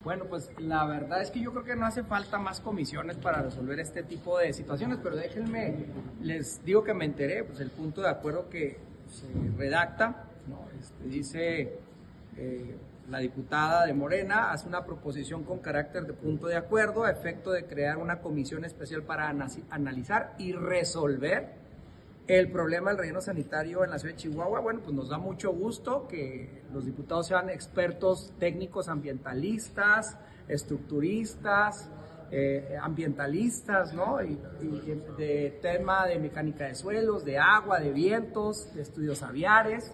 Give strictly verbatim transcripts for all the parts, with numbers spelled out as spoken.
Bueno, pues la verdad es que yo creo que no hace falta más comisiones para resolver este tipo de situaciones, pero déjenme, les digo que me enteré, pues el punto de acuerdo que se redacta, ¿no? Este, dice eh, la diputada de Morena, hace una proposición con carácter de punto de acuerdo a efecto de crear una comisión especial para analizar y resolver el problema del relleno sanitario en la ciudad de Chihuahua. Bueno, pues nos da mucho gusto que los diputados sean expertos técnicos ambientalistas, estructuristas, eh, ambientalistas, ¿no? Y, y de tema de mecánica de suelos, de agua, de vientos, de estudios aviares.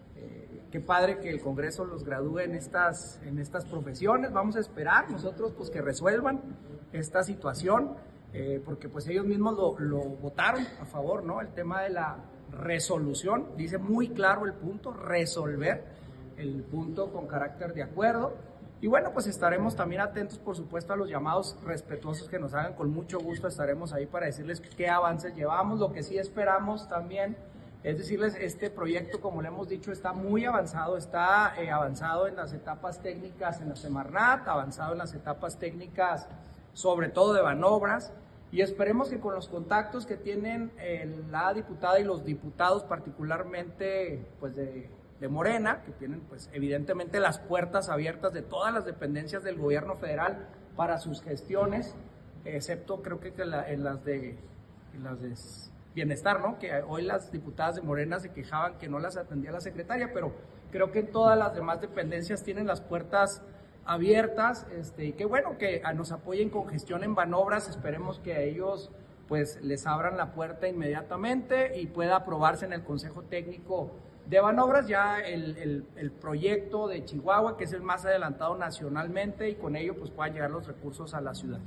Eh, qué padre que el Congreso los gradúe en estas, en estas profesiones. Vamos a esperar nosotros pues que resuelvan esta situación. Eh, porque pues ellos mismos lo, lo votaron a favor, ¿no? El tema de la resolución, dice muy claro el punto, resolver el punto con carácter de acuerdo. Y bueno, pues estaremos también atentos, por supuesto, a los llamados respetuosos que nos hagan. Con mucho gusto estaremos ahí para decirles qué avances llevamos. Lo que sí esperamos también es decirles, este proyecto, como le hemos dicho, está muy avanzado, está eh, avanzado en las etapas técnicas en la Semarnat, avanzado en las etapas técnicas sobre todo de Banobras, y esperemos que con los contactos que tienen eh, la diputada y los diputados, particularmente pues de, de Morena, que tienen pues evidentemente las puertas abiertas de todas las dependencias del gobierno federal para sus gestiones, excepto creo que, que la, en las de en las de bienestar, ¿no? Que hoy las diputadas de Morena se quejaban que no las atendía la secretaria, pero creo que en todas las demás dependencias tienen las puertas abiertas, este, y qué bueno que nos apoyen con gestión en Banobras. Esperemos que a ellos pues les abran la puerta inmediatamente y pueda aprobarse en el Consejo Técnico de Banobras ya el, el, el proyecto de Chihuahua, que es el más adelantado nacionalmente, y con ello pues puedan llegar los recursos a la ciudad.